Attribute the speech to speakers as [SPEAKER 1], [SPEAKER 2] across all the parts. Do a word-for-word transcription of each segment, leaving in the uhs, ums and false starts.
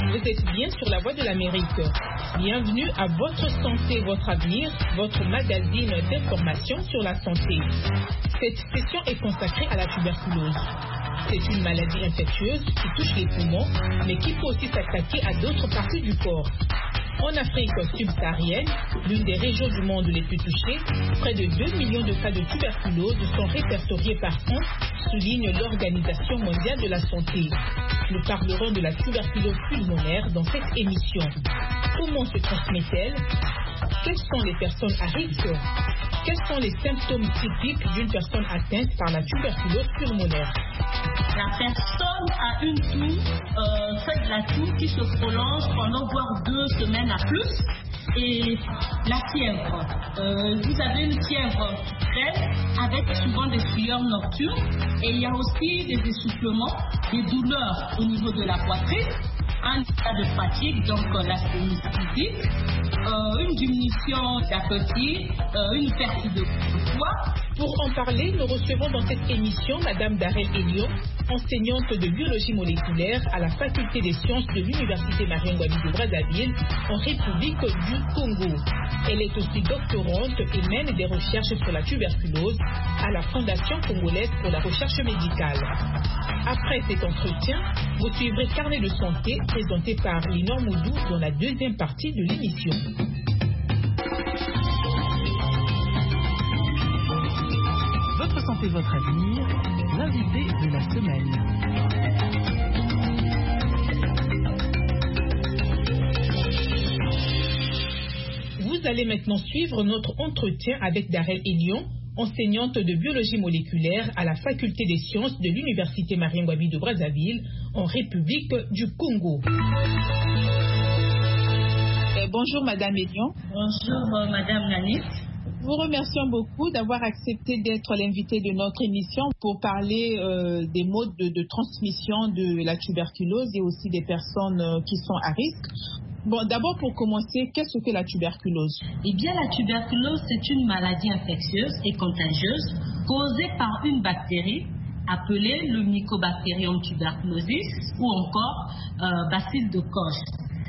[SPEAKER 1] Vous êtes bien sur la voie de l'Amérique. Bienvenue à Votre Santé, Votre Avenir, votre magazine d'information sur la santé. Cette session est consacrée à la tuberculose. C'est une maladie infectieuse qui touche les poumons, mais qui peut aussi s'attaquer à d'autres parties du corps. En Afrique subsaharienne, l'une des régions du monde les plus touchées, près de deux millions de cas de tuberculose sont répertoriés par an, souligne l'Organisation mondiale de la santé. Nous parlerons de la tuberculose pulmonaire dans cette émission. Comment se transmet-elle? Quelles sont les personnes à risque? Quels sont les symptômes typiques d'une personne atteinte par la tuberculose pulmonaire?
[SPEAKER 2] La personne a une toux, euh, fait de la toux qui se prolonge pendant voire deux semaines à plus. Et la fièvre. Euh, vous avez une fièvre faible avec souvent des sueurs nocturnes. Et il y a aussi des essoufflements, des douleurs au niveau de la poitrine, un état de fatigue, donc euh, la physique, euh, une diminution d'appétit, euh, une perte de poids.
[SPEAKER 1] Pour en parler, nous recevons dans cette émission Madame Darel Elion, enseignante de biologie moléculaire à la faculté des sciences de l'Université Mariangoni de Brazzaville, en République du Congo. Elle est aussi doctorante et mène des recherches sur la tuberculose à la Fondation congolaise pour la recherche médicale. Après cet entretien, vous suivrez Carnet de santé présenté par Linor Moudou dans la deuxième partie de l'émission.
[SPEAKER 3] Votre santé, votre avenir, l'invité de la semaine.
[SPEAKER 1] Vous allez maintenant suivre notre entretien avec Darel Elion, enseignante de biologie moléculaire à la faculté des sciences de l'Université Mariangoni de Brazzaville, en République du Congo. Et bonjour Madame Elion.
[SPEAKER 2] Bonjour euh, Madame Nanit.
[SPEAKER 1] Vous remercions beaucoup d'avoir accepté d'être l'invité de notre émission pour parler euh, des modes de, de transmission de la tuberculose et aussi des personnes euh, qui sont à risque. Bon, d'abord pour commencer, qu'est-ce que la tuberculose?
[SPEAKER 2] Eh bien, la tuberculose, c'est une maladie infectieuse et contagieuse causée par une bactérie appelée le Mycobacterium tuberculosis ou encore euh, bacille de Koch.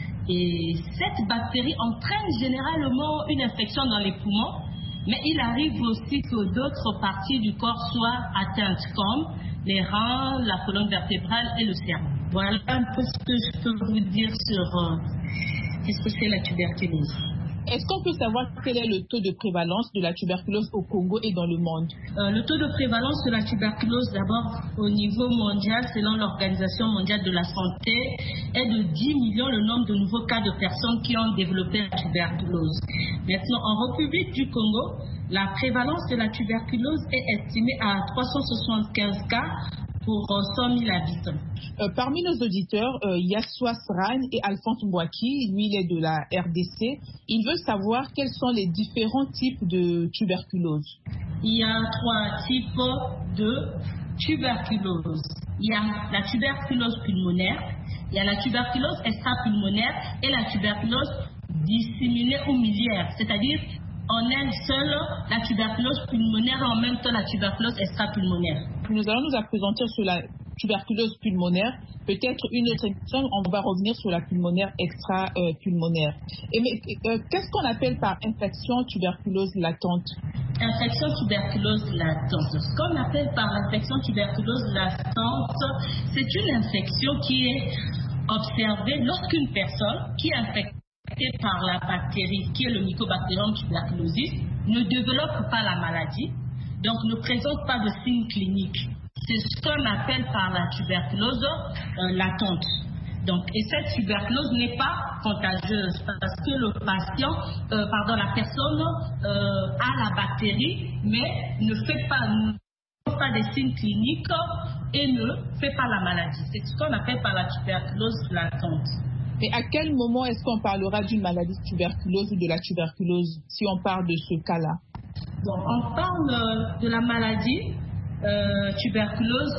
[SPEAKER 2] Et cette bactérie entraîne généralement une infection dans les poumons, mais il arrive aussi que d'autres parties du corps soient atteintes, comme les reins, la colonne vertébrale et le cerveau. Voilà un peu ce que je peux vous dire sur euh, qu'est-ce que c'est la tuberculose.
[SPEAKER 1] Est-ce qu'on peut savoir quel est le taux de prévalence de la tuberculose au Congo et dans le monde?
[SPEAKER 2] euh, Le taux de prévalence de la tuberculose, d'abord au niveau mondial, selon l'Organisation mondiale de la santé, est de dix millions le nombre de nouveaux cas de personnes qui ont développé la tuberculose. Maintenant, en République du Congo, la prévalence de la tuberculose est estimée à trois cent soixante-quinze cas pour cent mille habitants.
[SPEAKER 1] Euh, parmi nos auditeurs, euh, Yassoua Sran et Alphonse Mbouaki, lui il est de la R D C. Il veut savoir quels sont les différents types de tuberculose.
[SPEAKER 2] Il y a trois types de tuberculose. Il y a la tuberculose pulmonaire, il y a la tuberculose extra-pulmonaire et la tuberculose disséminée ou miliaire, c'est-à-dire en elle seule la tuberculose pulmonaire et en même temps la tuberculose extra-pulmonaire.
[SPEAKER 1] Nous allons nous présenter sur la tuberculose pulmonaire. Peut-être une autre émission, on va revenir sur la pulmonaire extra-pulmonaire. Et mais euh, qu'est-ce qu'on appelle par infection tuberculose latente?
[SPEAKER 2] Infection tuberculose latente. Ce qu'on appelle par infection tuberculose latente, c'est une infection qui est observée lorsqu'une personne qui est infectée par la bactérie qui est le Mycobacterium tuberculosis ne développe pas la maladie, donc ne présente pas de signes cliniques. C'est ce qu'on appelle par la tuberculose euh, latente. Donc, et cette tuberculose n'est pas contagieuse parce que le patient, euh, pardon, la personne euh, a la bactérie mais ne fait pas, ne fait pas des signes cliniques et ne fait pas la maladie. C'est ce qu'on appelle par la tuberculose latente.
[SPEAKER 1] Et à quel moment est-ce qu'on parlera d'une maladie de tuberculose ou de la tuberculose si on parle de ce cas-là?
[SPEAKER 2] Bon, on parle de la maladie euh, tuberculose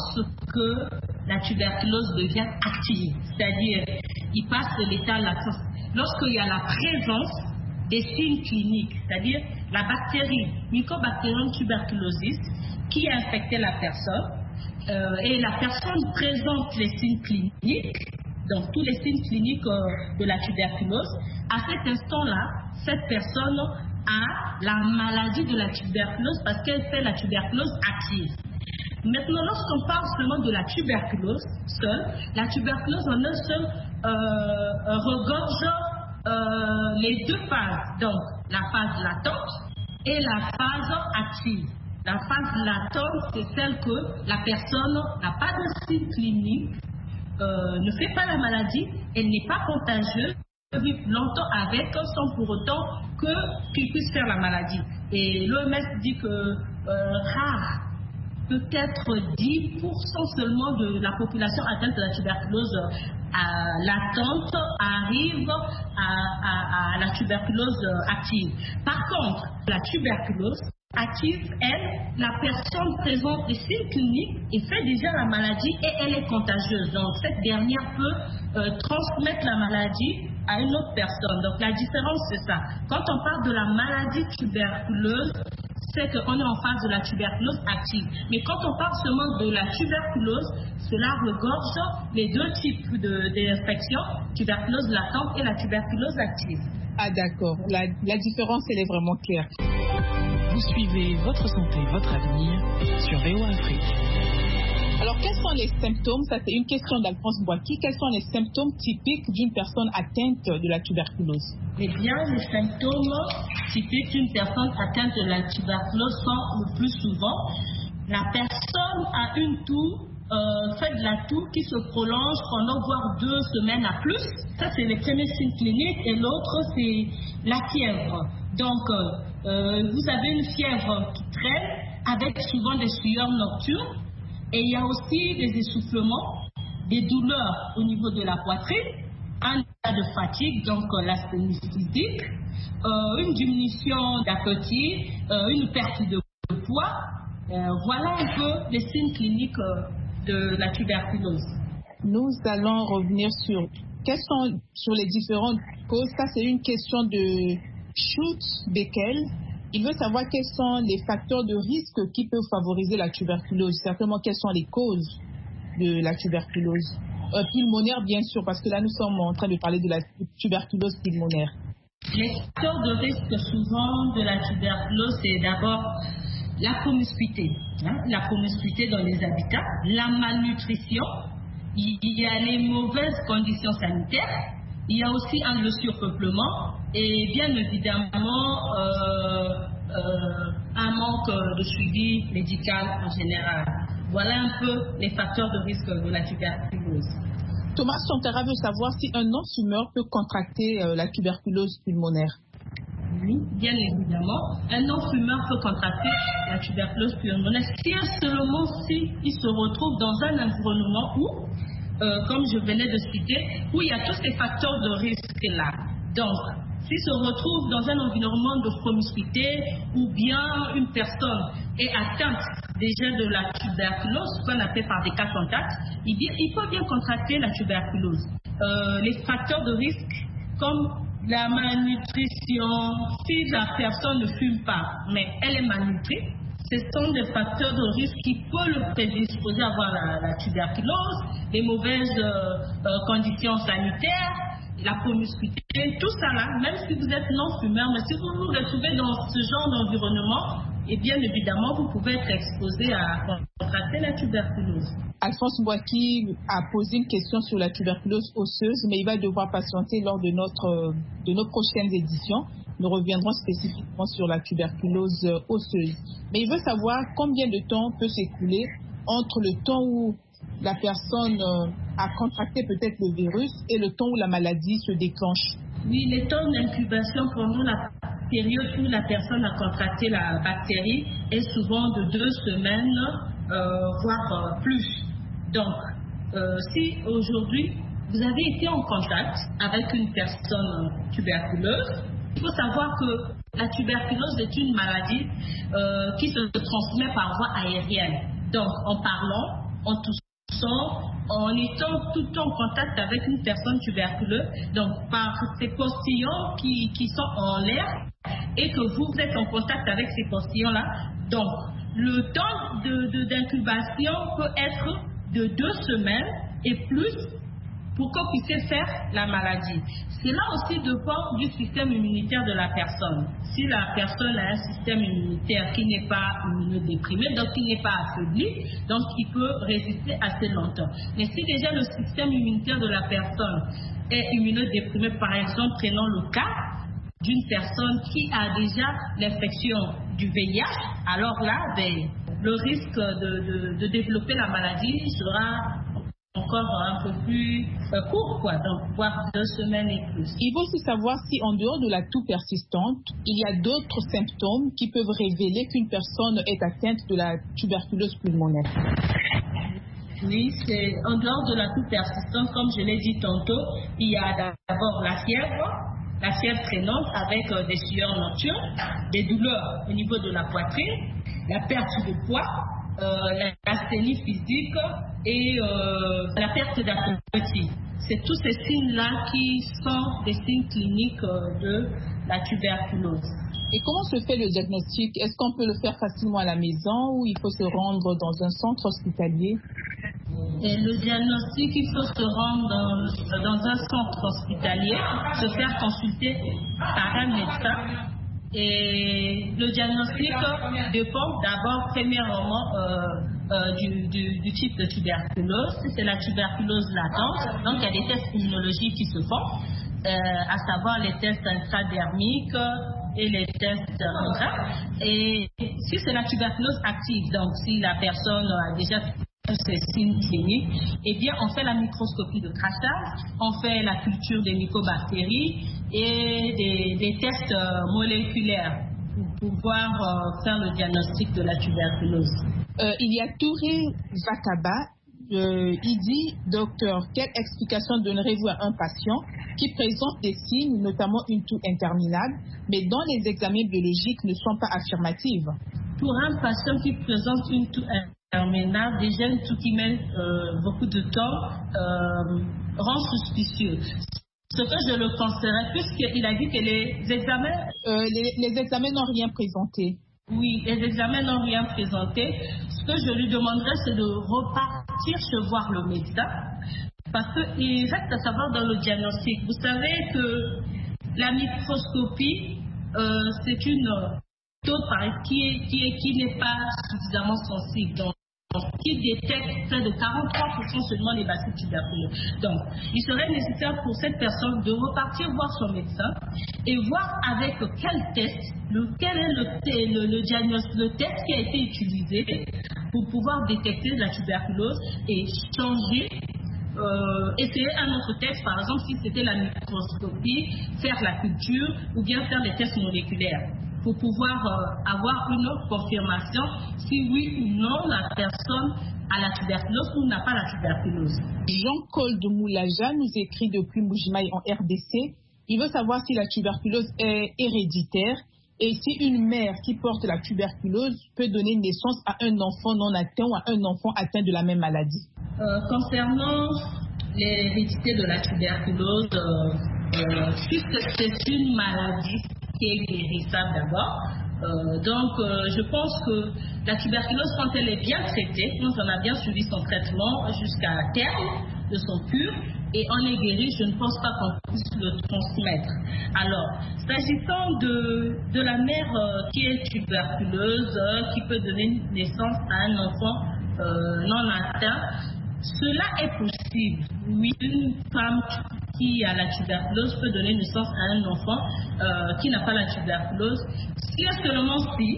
[SPEAKER 2] lorsque la tuberculose devient active, c'est-à-dire il passe de l'état latent. Lorsqu'il y a la présence des signes cliniques, c'est-à-dire la bactérie Mycobacterium tuberculosis qui a infecté la personne euh, et la personne présente les signes cliniques. donc tous les signes cliniques euh, de la tuberculose, à cet instant-là, cette personne a la maladie de la tuberculose parce qu'elle fait la tuberculose active. Maintenant, lorsqu'on parle seulement de la tuberculose seule, la tuberculose en un seul euh, regorge euh, les deux phases, donc la phase latente et la phase active. La phase latente, c'est celle que la personne n'a pas de signe clinique, euh, ne fait pas la maladie, elle n'est pas contagieuse, vivre longtemps avec sans pour autant que qu'il puisse faire la maladie. Et l'O M S dit que euh, rare, peut-être dix pour cent seulement de la population atteinte de la tuberculose euh, latente arrive à, à, à la tuberculose active. Par contre, la tuberculose active, elle, la personne présente des signes cliniques et fait déjà la maladie et elle est contagieuse. Donc cette dernière peut euh, transmettre la maladie à une autre personne. Donc la différence c'est ça. Quand on parle de la maladie tuberculeuse, c'est qu'on est en phase de la tuberculose active. Mais quand on parle seulement de la tuberculose, cela regorge les deux types d'infections, tuberculose latente et la tuberculose active.
[SPEAKER 1] Ah d'accord, la, la différence elle est vraiment claire.
[SPEAKER 3] Vous suivez Votre Santé, Votre Avenir sur V O A Afrique.
[SPEAKER 1] Alors, quels sont les symptômes? Ça, c'est une question d'Alphonse Boaki. Quels sont les symptômes typiques d'une personne atteinte de la tuberculose?
[SPEAKER 2] Eh bien, les symptômes typiques d'une personne atteinte de la tuberculose sont le plus souvent la personne a une toux, euh, fait de la toux qui se prolonge pendant voire deux semaines à plus. Ça, c'est les premiers signes cliniques. Et l'autre, c'est la fièvre. Donc, euh, vous avez une fièvre qui traîne avec souvent des sueurs nocturnes. Et il y a aussi des essoufflements, des douleurs au niveau de la poitrine, un état de fatigue, donc euh, l'asthénie physique, euh, une diminution d'appétit, euh, une perte de poids. Euh, voilà un peu les signes cliniques euh, de la tuberculose.
[SPEAKER 1] Nous allons revenir sur quelles sont sur les différentes causes. Ça, c'est une question de Schultz-Beckel. Il veut savoir quels sont les facteurs de risque qui peuvent favoriser la tuberculose. Certainement, quelles sont les causes de la tuberculose euh, pulmonaire, bien sûr, parce que là, nous sommes en train de parler de la tuberculose pulmonaire.
[SPEAKER 2] Les facteurs de risque souvent de la tuberculose, c'est d'abord la promiscuité. Hein, la promiscuité dans les habitats, la malnutrition, il y a les mauvaises conditions sanitaires, il y a aussi un, le surpeuplement et bien évidemment euh, euh, un manque de suivi médical en général. Voilà un peu les facteurs de risque de la tuberculose.
[SPEAKER 1] Thomas Sontara veut savoir si un non-fumeur peut contracter euh, la tuberculose pulmonaire.
[SPEAKER 2] Oui, bien évidemment. Un non-fumeur peut contracter la tuberculose pulmonaire si seulement si il se retrouve dans un environnement où, euh, comme je venais de citer, où il y a tous ces facteurs de risque-là. Donc, s'il se retrouve dans un environnement de promiscuité ou bien une personne est atteinte déjà de la tuberculose, ce qu'on appelle par des cas contacts, il, il peut bien contracter la tuberculose. Euh, les facteurs de risque comme la malnutrition, si la personne ne fume pas, mais elle est malnutrie, ce sont des facteurs de risque qui peuvent le prédisposer à avoir la, la tuberculose, les mauvaises euh, euh, conditions sanitaires, la promiscuité, tout ça là, même si vous êtes non-fumeur, mais si vous vous retrouvez dans ce genre d'environnement, et bien évidemment, vous pouvez être exposé à contracter la tuberculose.
[SPEAKER 1] Alphonse Boaki a posé une question sur la tuberculose osseuse, mais il va devoir patienter lors de, notre, de nos prochaines éditions. Nous reviendrons spécifiquement sur la tuberculose osseuse. Mais il veut savoir combien de temps peut s'écouler entre le temps où la personne a contracté peut-être le virus et le temps où la maladie se déclenche.
[SPEAKER 2] Oui, les temps d'incubation pour nous, la période où la personne a contracté la bactérie est souvent de deux semaines, euh, voire plus. Donc, euh, si aujourd'hui vous avez été en contact avec une personne tuberculeuse, il faut savoir que la tuberculose est une maladie euh, qui se transmet par voie aérienne. Donc, en parlant, en toussant, en étant tout le temps en contact avec une personne tuberculeuse, donc par ces postillons qui, qui sont en l'air et que vous êtes en contact avec ces postillons-là. Donc, le temps de, de, d'incubation peut être de deux semaines et plus pour qu'on puisse faire la maladie. Cela aussi dépend du système immunitaire de la personne. Si la personne a un système immunitaire qui n'est pas immunodéprimé, donc qui n'est pas affaibli, donc il peut résister assez longtemps. Mais si déjà le système immunitaire de la personne est immunodéprimé, par exemple, prenons le cas d'une personne qui a déjà l'infection du V I H, alors là, ben, le risque de, de, de développer la maladie sera encore un peu plus euh, court, quoi, donc voire deux semaines et plus.
[SPEAKER 1] Il faut aussi savoir si en dehors de la toux persistante, il y a d'autres symptômes qui peuvent révéler qu'une personne est atteinte de la tuberculose pulmonaire.
[SPEAKER 2] Oui, c'est en dehors de la toux persistante, comme je l'ai dit tantôt, il y a d'abord la fièvre, la fièvre traînante avec euh, des sueurs nocturnes, des douleurs au niveau de la poitrine, la perte de poids, euh, l'asthénie physique et euh, la perte d'appétit. C'est tous ces signes-là qui sont des signes cliniques euh, de la tuberculose.
[SPEAKER 1] Et comment se fait le diagnostic? Est-ce qu'on peut le faire facilement à la maison ou il faut se rendre dans un centre hospitalier?
[SPEAKER 2] Et le diagnostic, il faut se rendre dans, dans un centre hospitalier, se faire consulter par un médecin. Et le diagnostic dépend d'abord, premièrement, euh, euh, du, du, du type de tuberculose. Si c'est la tuberculose latente, donc il y a des tests immunologiques qui se font, euh, à savoir les tests intradermiques et les tests intra. Et si c'est la tuberculose active, donc si la personne a déjà tous ces signes cliniques, eh bien, on fait la microscopie de traçage, on fait la culture des mycobactéries et des, des tests euh, moléculaires pour pouvoir euh, faire le diagnostic de la tuberculose.
[SPEAKER 1] Euh, il y a Touré Vakaba. Euh, il dit, docteur, quelle explication donnerez-vous à un patient qui présente des signes, notamment une toux interminable, mais dont les examens biologiques ne sont pas affirmatifs?
[SPEAKER 2] Pour un patient qui présente une toux interminable, déjà une toux qui met euh, beaucoup de temps, euh, rend suspicieux. Ce que je le conseillerais, puisqu'il a dit que les examens...
[SPEAKER 1] Euh, les, les examens n'ont rien présenté.
[SPEAKER 2] Oui, les examens n'ont rien présenté. Ce que je lui demanderais, c'est de repartir se voir le médecin, parce qu'il reste à savoir dans le diagnostic. Vous savez que la microscopie, euh, c'est une méthode qui est, qui est, qui n'est pas suffisamment sensible. Donc, qui détecte près de quarante-trois pour cent seulement les bacilles tuberculeuses. Donc, il serait nécessaire pour cette personne de repartir voir son médecin et voir avec quel test, le, quel est le, le, le diagnostic, le test qui a été utilisé pour pouvoir détecter la tuberculose et changer, euh, essayer un autre test, par exemple si c'était la microscopie, faire la culture ou bien faire des tests moléculaires, pour pouvoir euh, avoir une confirmation si oui ou non la personne a la tuberculose ou n'a pas la tuberculose.
[SPEAKER 1] Jean-Claude Moulaja nous écrit depuis Mbujimayi en R D C. Il veut savoir si la tuberculose est héréditaire et si une mère qui porte la tuberculose peut donner naissance à un enfant non atteint ou à un enfant atteint de la même maladie.
[SPEAKER 2] Euh, concernant l'hérédité de la tuberculose, euh, euh, puisque c'est une maladie qui est guérissable d'abord. Euh, donc, euh, je pense que la tuberculose, quand elle est bien traitée, quand on a bien suivi son traitement jusqu'à terme de son cure, et on est guéri, je ne pense pas qu'on puisse le transmettre. Alors, s'agissant de, de la mère euh, qui est tuberculeuse, euh, qui peut donner naissance à un enfant euh, non atteint, cela est possible. Oui, une femme qui a la tuberculose peut donner naissance à un enfant euh, qui n'a pas la tuberculose. Si et seulement si,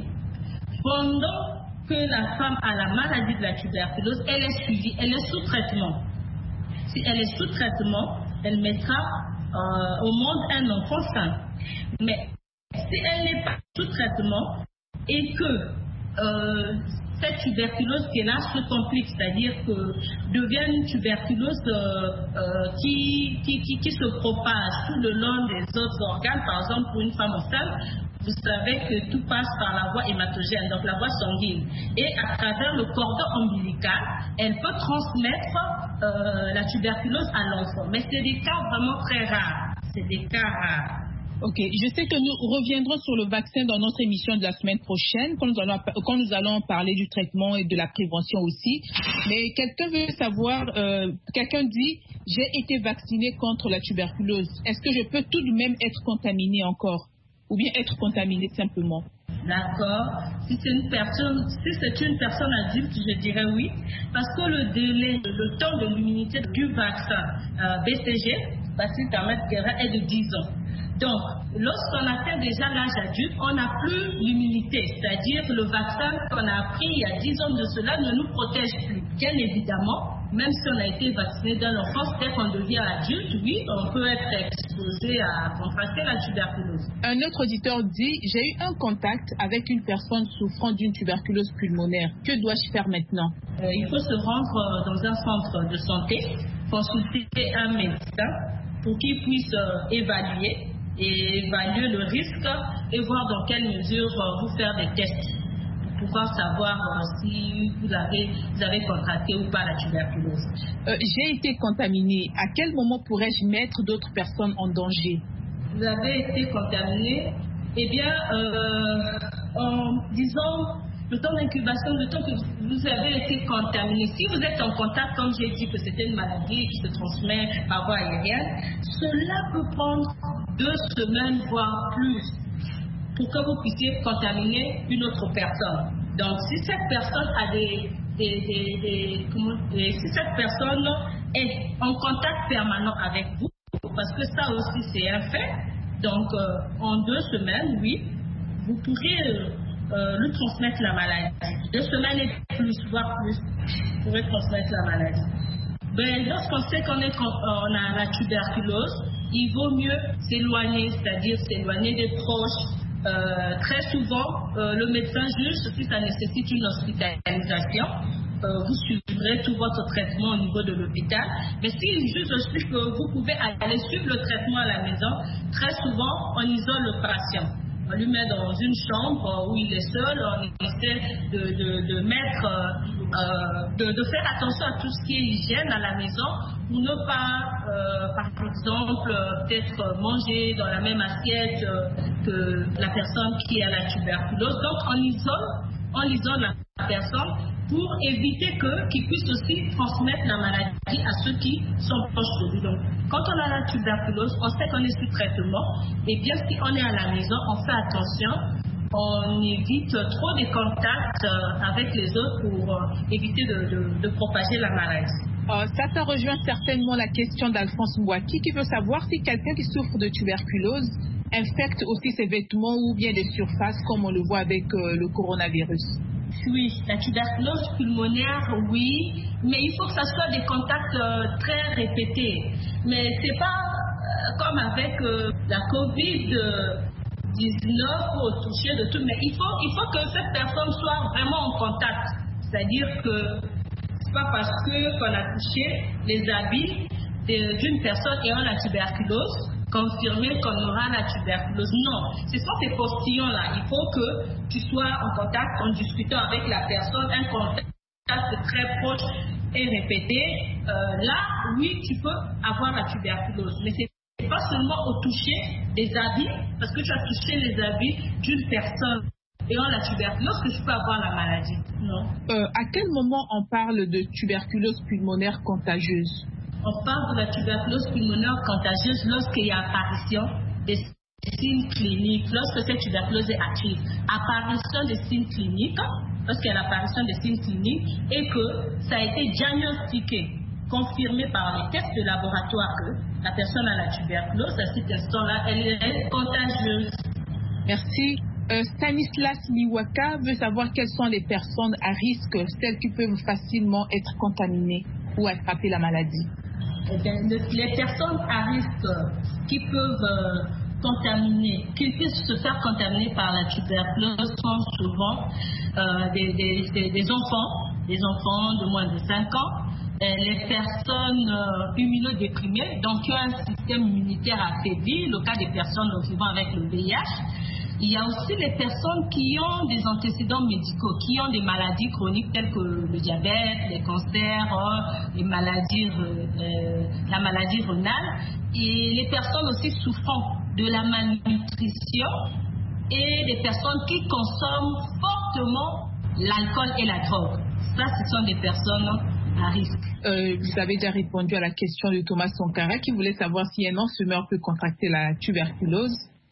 [SPEAKER 2] pendant que la femme a la maladie de la tuberculose, elle est suivie, elle est sous traitement. Si elle est sous traitement, elle mettra euh, au monde un enfant sain. Mais si elle n'est pas sous traitement et que euh, cette tuberculose qui est là se complique, c'est-à-dire que devient une tuberculose euh, euh, qui, qui, qui, qui se propage tout le long des autres organes. Par exemple, pour une femme enceinte, vous savez que tout passe par la voie hématogène, donc la voie sanguine. Et à travers le cordon ombilical, elle peut transmettre euh, la tuberculose à l'enfant. Mais c'est des cas vraiment très rares. C'est des cas rares.
[SPEAKER 1] Ok, je sais que nous reviendrons sur le vaccin dans notre émission de la semaine prochaine, quand nous allons, quand nous allons parler du traitement et de la prévention aussi. Mais quelqu'un veut savoir, euh, quelqu'un dit, j'ai été vacciné contre la tuberculose. Est-ce que je peux tout de même être contaminé encore? Ou bien être contaminé simplement?
[SPEAKER 2] D'accord. Si c'est une personne, si c'est une personne adulte, je dirais oui, parce que le délai, le temps de l'immunité du vaccin euh, B C G, vaccin permettre guérir, est de dix ans. Donc, lorsqu'on atteint déjà l'âge adulte, on n'a plus l'immunité, c'est-à-dire le vaccin qu'on a pris il y a dix ans de cela ne nous protège plus. Bien évidemment, même si on a été vacciné dans l'enfance, dès qu'on devient adulte, oui, on peut être exposé à contracter la tuberculose.
[SPEAKER 1] Un autre auditeur dit, j'ai eu un contact avec une personne souffrant d'une tuberculose pulmonaire. Que dois-je faire maintenant?
[SPEAKER 2] euh, Il faut se rendre dans un centre de santé, consulter un médecin pour qu'il puisse euh, évaluer et évaluer le risque et voir dans quelle mesure euh, vous faire des tests pour pouvoir savoir euh, si vous avez, vous avez contracté ou pas la tuberculose.
[SPEAKER 1] Euh, j'ai été contaminé. À quel moment pourrais-je mettre d'autres personnes en danger?
[SPEAKER 2] Vous avez été contaminé, eh bien, euh, en disant le temps d'incubation, le temps que vous avez été contaminé. Si vous êtes en contact, comme j'ai dit que c'était une maladie qui se transmet par voie aérienne, cela peut prendre deux semaines, voire plus, pour que vous puissiez contaminer une autre personne. Donc, si cette personne a des, des, des, des, comment, des si cette personne est en contact permanent avec vous, parce que ça aussi c'est un fait, donc euh, en deux semaines, oui, vous pourrez euh, euh, lui transmettre la maladie. Deux semaines et plus, voire plus, vous pourrez transmettre la maladie. Ben, lorsqu'on sait qu'on est, on a la tuberculose, il vaut mieux s'éloigner, c'est-à-dire s'éloigner des proches. Euh, très souvent, euh, le médecin juge si ça nécessite une hospitalisation. Euh, vous suivrez tout votre traitement au niveau de l'hôpital. Mais s'il juge aussi que vous pouvez aller suivre le traitement à la maison, très souvent, on isole le patient. On lui met dans une chambre où il est seul, on essaie de, de, de mettre, euh, de, de faire attention à tout ce qui est hygiène à la maison pour ne pas, euh, par exemple, peut-être manger dans la même assiette que la personne qui a la tuberculose. Donc on isole, on isole la personne pour éviter que qu'il puisse aussi transmettre la maladie à ceux qui sont proches de lui. Donc, quand on a la tuberculose, on sait qu'on est sous traitement, et bien si on est à la maison, on fait attention, on évite trop des contacts avec les autres pour euh, éviter de, de, de propager la maladie.
[SPEAKER 1] Euh, ça, ça rejoint certainement la question d'Alphonse Mwaki qui veut savoir si quelqu'un qui souffre de tuberculose infecte aussi ses vêtements ou bien des surfaces comme on le voit avec euh, le coronavirus.
[SPEAKER 2] Oui, la tuberculose pulmonaire, oui, mais il faut que ça soit des contacts euh, très répétés. Mais c'est pas euh, comme avec euh, la covid dix-neuf au toucher de tout, mais il faut, il faut que cette personne soit vraiment en contact. C'est-à-dire que c'est pas parce que qu'on a touché les habits d'une personne ayant la tuberculose confirmer qu'on aura la tuberculose. Non, ce sont ces postillons-là. Il faut que tu sois en contact, en discutant avec la personne, un contact très proche et répété. Euh, là, oui, tu peux avoir la tuberculose. Mais c'est pas seulement au toucher des habits, parce que tu as touché les habits d'une personne ayant la tuberculose que tu peux avoir la maladie. Non.
[SPEAKER 1] Euh, à quel moment on parle de tuberculose pulmonaire contagieuse?
[SPEAKER 2] On parle de la tuberculose pulmonaire contagieuse lorsqu'il y a apparition des signes cliniques, lorsque cette tuberculose est active. Apparition des signes cliniques, lorsqu'il y a l'apparition des signes cliniques et que ça a été diagnostiqué, confirmé par les tests de laboratoire que la personne a la tuberculose, à cet instant-là, elle est contagieuse.
[SPEAKER 1] Merci. Euh, Stanislas Miwaka veut savoir quelles sont les personnes à risque, celles qui peuvent facilement être contaminées ou attraper la maladie.
[SPEAKER 2] Eh bien, les personnes à risque qui peuvent euh, contaminer, qui puissent se faire contaminer par la tuberculose sont souvent euh, des, des, des, des enfants, des enfants de moins de cinq ans, les personnes euh, immunodéprimées, donc qui ont un système immunitaire affaibli, le cas des personnes vivant avec le V I H. Il y a aussi les personnes qui ont des antécédents médicaux, qui ont des maladies chroniques telles que le diabète, les cancers, les maladies, euh, la maladie rénale, et les personnes aussi souffrant de la malnutrition et des personnes qui consomment fortement l'alcool et la drogue. Ça, ce sont des personnes à risque.
[SPEAKER 1] Euh, vous avez déjà répondu à la question de Thomas Sankara qui voulait savoir si un non-fumeur peut contracter la tuberculose.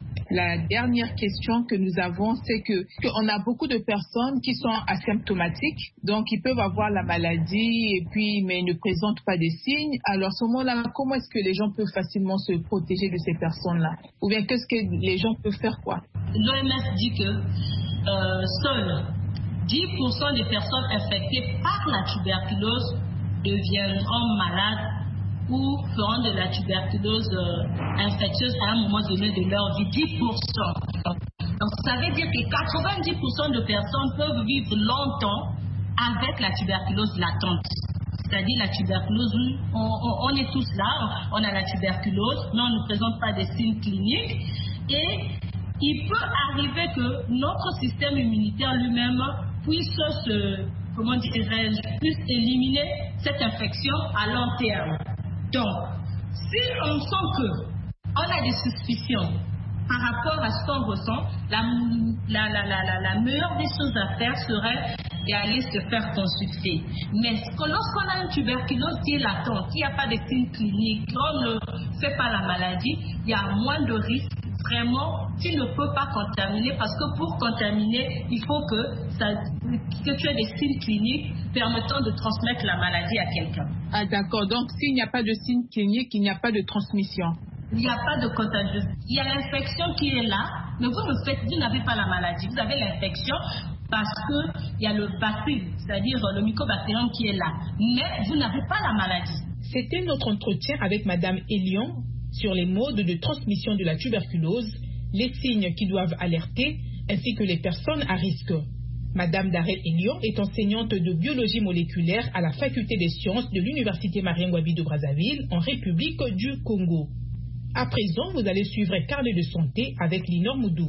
[SPEAKER 1] La dernière question que nous avons, c'est que qu'on a beaucoup de personnes qui sont asymptomatiques, donc ils peuvent avoir la maladie et puis mais ne présentent pas des signes. Alors à ce moment-là, comment est-ce que les gens peuvent facilement se protéger de ces personnes-là? Ou bien qu'est-ce que les gens peuvent faire quoi?
[SPEAKER 2] L'O M S dit que euh, seuls dix pour cent des personnes infectées par la tuberculose deviendront malades ou feront de la tuberculose euh, infectieuse à un moment donné de leur vie, dix pour cent. Donc ça veut dire que quatre-vingt-dix pour cent de personnes peuvent vivre longtemps avec la tuberculose latente. C'est-à-dire la tuberculose, on, on, on est tous là, on a la tuberculose, mais on ne présente pas des signes cliniques. Et il peut arriver que notre système immunitaire lui-même puisse se, comment dirais-je, puisse éliminer cette infection à long terme. Donc, si on sent qu'on a des suspicions par rapport à ce qu'on ressent, la, la, la, la, la, la meilleure des choses à faire serait d'aller se faire consulter. Mais lorsqu'on a une tuberculose qui est latente, il n'y a pas de signes cliniques, on ne fait pas la maladie, il y a moins de risques. Vraiment, tu ne peux pas contaminer parce que pour contaminer, il faut que, ça, que tu aies des signes cliniques permettant de transmettre la maladie à quelqu'un.
[SPEAKER 1] Ah d'accord, donc s'il n'y a pas de signes cliniques, il n'y a pas de transmission.
[SPEAKER 2] Il n'y a pas de contagion. Il y a l'infection qui est là, mais vous ne faites, vous n'avez pas la maladie. Vous avez l'infection parce qu'il y a le bacille, c'est-à-dire le mycobacterium qui est là. Mais vous n'avez pas la maladie.
[SPEAKER 1] C'était notre entretien avec Madame Elion sur les modes de transmission de la tuberculose, les signes qui doivent alerter, ainsi que les personnes à risque. Madame Darel Elion est enseignante de biologie moléculaire à la faculté des sciences de l'Université Marien Ngouabi de Brazzaville, en République du Congo. À présent, vous allez suivre un carnet de santé avec Linor Moudou.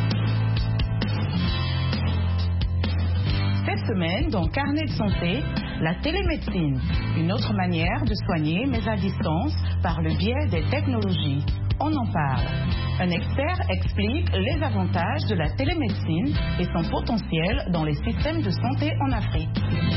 [SPEAKER 3] Cette semaine, dans Carnet de santé, la télémédecine, une autre manière de soigner mais à distance par le biais des technologies. On en parle. Un expert explique les avantages de la télémédecine et son potentiel dans les systèmes de santé en Afrique.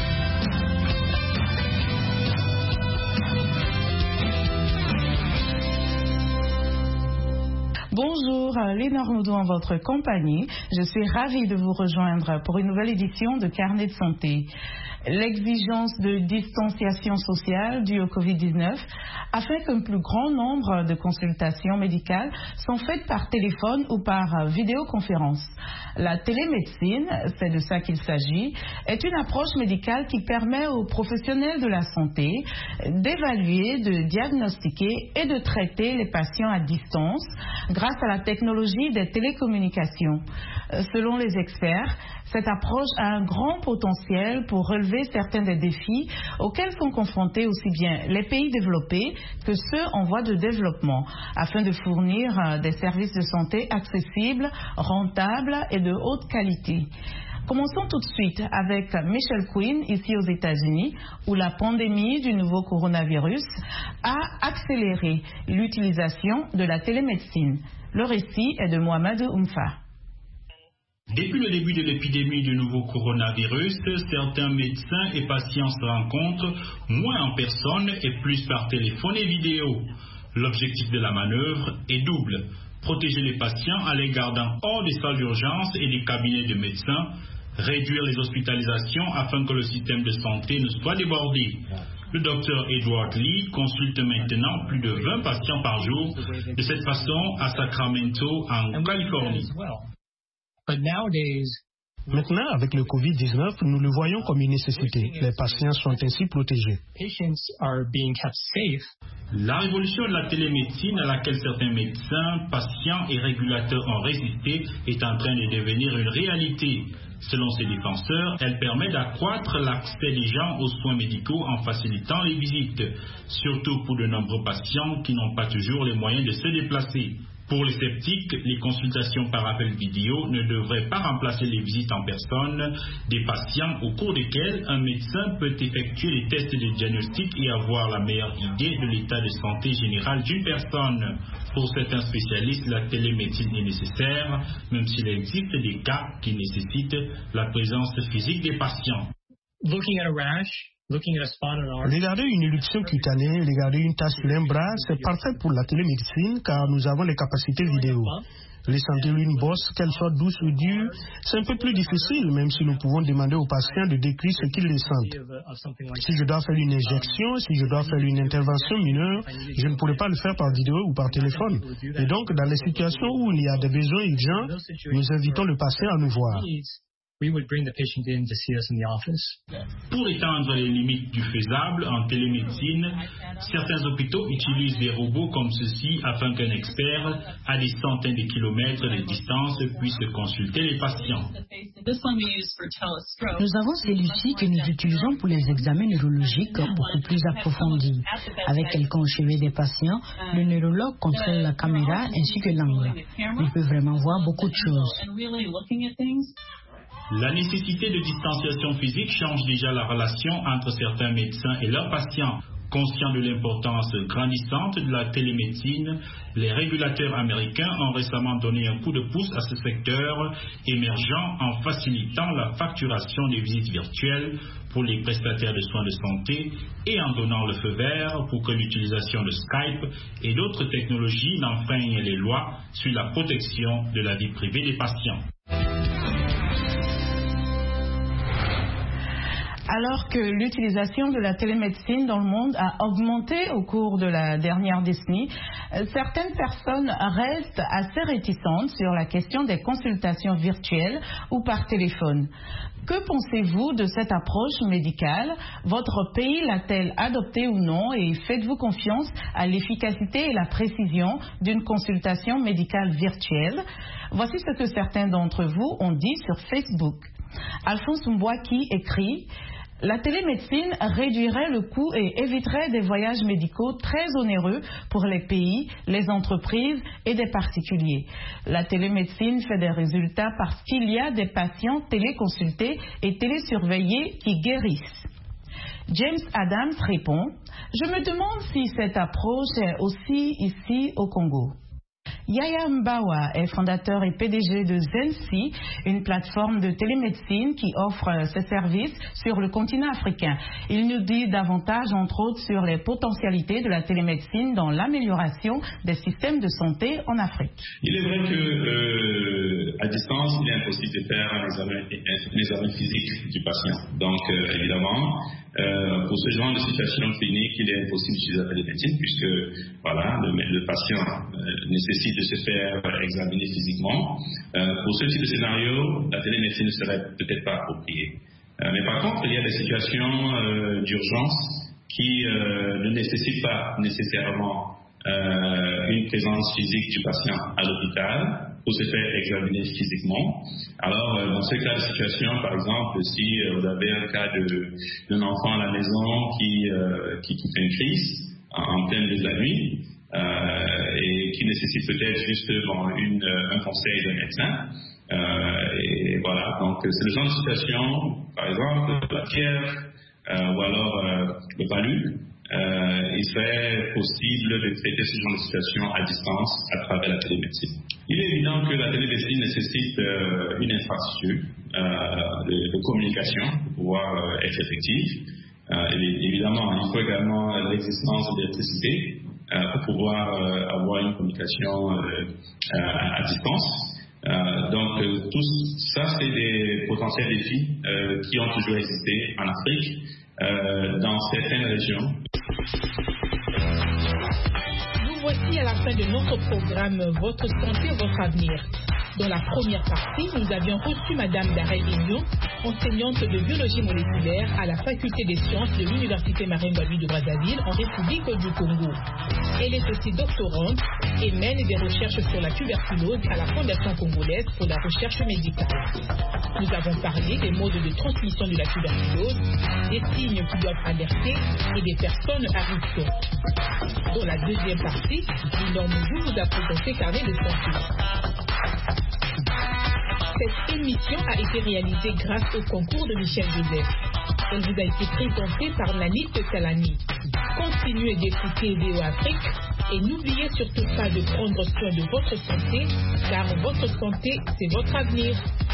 [SPEAKER 3] Bonjour, Lénore Moudou en votre compagnie. Je suis ravie de vous rejoindre pour une nouvelle édition de Carnet de santé. L'exigence de distanciation sociale due au covid dix-neuf a fait qu'un plus grand nombre de consultations médicales sont faites par téléphone ou par vidéoconférence. La télémédecine, c'est de ça qu'il s'agit, est une approche médicale qui permet aux professionnels de la santé d'évaluer, de diagnostiquer et de traiter les patients à distance grâce à la technologie des télécommunications. Selon les experts, cette approche a un grand potentiel pour relever certains des défis auxquels sont confrontés aussi bien les pays développés que ceux en voie de développement, afin de fournir des services de santé accessibles, rentables et de haute qualité. Commençons tout de suite avec Michelle Quinn, ici aux États-Unis, où la pandémie du nouveau coronavirus a accéléré l'utilisation de la télémédecine. Le récit est de Mohamed Oumfa.
[SPEAKER 4] Depuis le début de l'épidémie du nouveau coronavirus, certains médecins et patients se rencontrent moins en personne et plus par téléphone et vidéo. L'objectif de la manœuvre est double: protéger les patients en les gardant hors des salles d'urgence et des cabinets de médecins, réduire les hospitalisations afin que le système de santé ne soit débordé. Le docteur Edward Lee consulte maintenant plus de vingt patients par jour, de cette façon à Sacramento, en Californie.
[SPEAKER 5] Maintenant, avec le covid dix-neuf, nous le voyons comme une nécessité. Les patients sont ainsi protégés.
[SPEAKER 4] La révolution de la télémédecine à laquelle certains médecins, patients et régulateurs ont résisté est en train de devenir une réalité. Selon ses défenseurs, elle permet d'accroître l'accès des gens aux soins médicaux en facilitant les visites, surtout pour de nombreux patients qui n'ont pas toujours les moyens de se déplacer. Pour les sceptiques, les consultations par appel vidéo ne devraient pas remplacer les visites en personne des patients au cours desquelles un médecin peut effectuer les tests de diagnostic et avoir la meilleure idée de l'état de santé général d'une personne. Pour certains spécialistes, la télémédecine est nécessaire, même s'il existe des cas qui nécessitent la présence physique des patients.
[SPEAKER 6] Looking at a rash, looking at a spot on an arm.
[SPEAKER 5] Regarder une éruption cutanée, regarder une tache sur un bras, c'est parfait pour la télémédecine car nous avons les capacités vidéo. Les sentir une bosse, qu'elle soit douce ou dure, c'est un peu plus difficile, même si nous pouvons demander aux patients de décrire ce qu'ils ressentent. Si je dois faire une injection, si je dois faire une intervention mineure, je ne pourrai pas le faire par vidéo ou par téléphone. Et donc, dans les situations où il y a des besoins urgents, nous invitons le patient à nous voir.
[SPEAKER 6] We would bring the patient in to see us in the office.
[SPEAKER 4] Pour étendre les limites du faisable en télémédecine, certains hôpitaux utilisent des robots comme ceci afin qu'un expert à des centaines de kilomètres de distance puisse consulter les patients.
[SPEAKER 7] Nous avons celui-ci que nous utilisons pour les examens neurologiques beaucoup plus approfondis. Avec quelqu'un au chevet des patients, le neurologue contrôle la caméra ainsi que l'angle. Il peut vraiment voir beaucoup de choses.
[SPEAKER 4] La nécessité de distanciation physique change déjà la relation entre certains médecins et leurs patients. Conscients de l'importance grandissante de la télémédecine, les régulateurs américains ont récemment donné un coup de pouce à ce secteur émergent en facilitant la facturation des visites virtuelles pour les prestataires de soins de santé et en donnant le feu vert pour que l'utilisation de Skype et d'autres technologies n'enfreignent les lois sur la protection de la vie privée des patients.
[SPEAKER 3] Alors que l'utilisation de la télémédecine dans le monde a augmenté au cours de la dernière décennie, certaines personnes restent assez réticentes sur la question des consultations virtuelles ou par téléphone. Que pensez-vous de cette approche médicale? Votre pays l'a-t-elle adoptée ou non? Et faites-vous confiance à l'efficacité et la précision d'une consultation médicale virtuelle? Voici ce que certains d'entre vous ont dit sur Facebook. Alphonse Mbouaki écrit: la télémédecine réduirait le coût et éviterait des voyages médicaux très onéreux pour les pays, les entreprises et des particuliers. La télémédecine fait des résultats parce qu'il y a des patients téléconsultés et télésurveillés qui guérissent. James Adams répond: je me demande si cette approche est aussi ici au Congo. Yaya Mbawa est fondateur et P D G de Zensi, une plateforme de télémédecine qui offre ses services sur le continent africain. Il nous dit davantage, entre autres, sur les potentialités de la télémédecine dans l'amélioration des systèmes de santé en Afrique.
[SPEAKER 8] Il est vrai que euh, à distance, il est impossible de faire un examen, un examen physique du patient. Donc, euh, évidemment, euh, pour ce genre de situation clinique, il est impossible d'utiliser la télémédecine puisque, voilà, le, le patient euh, nécessite de se faire examiner physiquement. Euh, pour ce type de scénario, la télémédecine ne serait peut-être pas appropriée. Euh, mais par contre, il y a des situations euh, d'urgence qui euh, ne nécessitent pas nécessairement euh, une présence physique du patient à l'hôpital pour se faire examiner physiquement. Alors, euh, dans ce cas de situation, par exemple, si euh, vous avez un cas de, d'un enfant à la maison qui, euh, qui, qui fait une crise en, en plein milieu de la nuit, Euh, et qui nécessite peut-être juste bon, une, un conseil d'un médecin. Euh, et voilà, donc c'est le genre de situation, par exemple, la fièvre euh, ou alors euh, le palu. Euh, il serait possible de traiter ce genre de situation à distance à travers la télémédecine. Il est évident que la télémédecine nécessite euh, une infrastructure euh, de, de communication pour pouvoir euh, être effective. Euh, et, évidemment, il faut également l'existence d'électricité Euh, pour pouvoir euh, avoir une communication euh, euh, à distance. Euh, donc euh, tout ça, c'est des potentiels défis euh, qui ont toujours existé en Afrique, euh, dans certaines régions.
[SPEAKER 1] Nous voici à la fin de notre programme Votre santé, votre avenir. Dans la première partie, nous avions reçu Madame Daré Vignon, enseignante de biologie moléculaire à la faculté des sciences de l'Université Marimbabi de Brazzaville en République du Congo. Elle est aussi doctorante et mène des recherches sur la tuberculose à la Fondation congolaise pour la recherche médicale. Nous avons parlé des modes de transmission de la tuberculose, des signes qui doivent alerter et des personnes à risque. Dans la deuxième partie, Linon Moujou vous a présenté Carnet de santé. Cette émission a été réalisée grâce au concours de Michel Joseph. Elle vous a été présentée par Nanit Talani. Continuez d'écouter V O Afrique et n'oubliez surtout pas de prendre soin de votre santé, car votre santé, c'est votre avenir.